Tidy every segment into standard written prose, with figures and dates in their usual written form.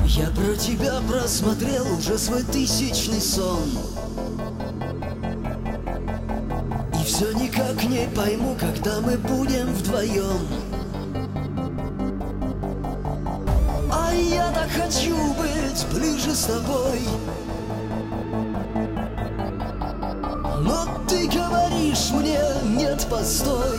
Я про тебя просмотрел уже свой тысячный сон, и все никак не пойму, когда мы будем вдвоем. А я так хочу быть ближе с тобой, но ты говоришь мне: нет, постой.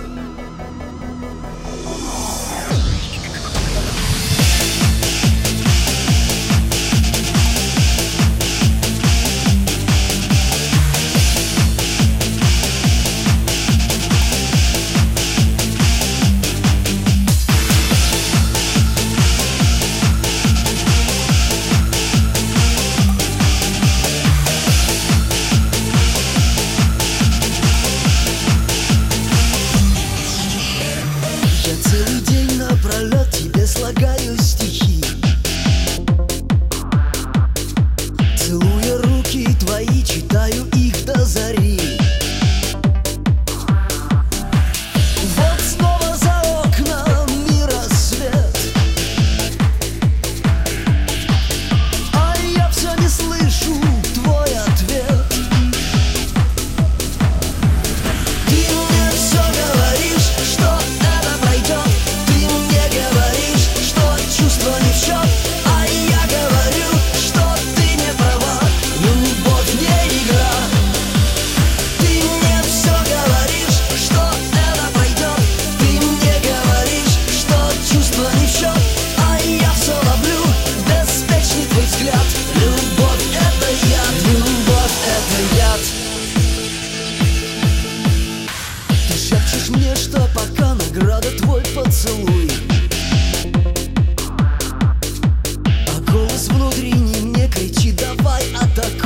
Целый день напролет тебе слагаю стихи, целуя руки твои, читаю их до зари. Вот снова за окнами рассвет, а я все не слышу твой ответ. Ты мне все говоришь, что чувство не в счет, а я говорю, что ты не права. Любовь не игра. Ты мне все говоришь, что это пройдет. Ты мне говоришь, что чувство не в счет, а я все ловлю беспечный твой взгляд. Любовь — это яд, любовь — это яд. Ты шепчешь мне, что пока награда твой поцелуй, внутренний мне кричит: давай атакуй.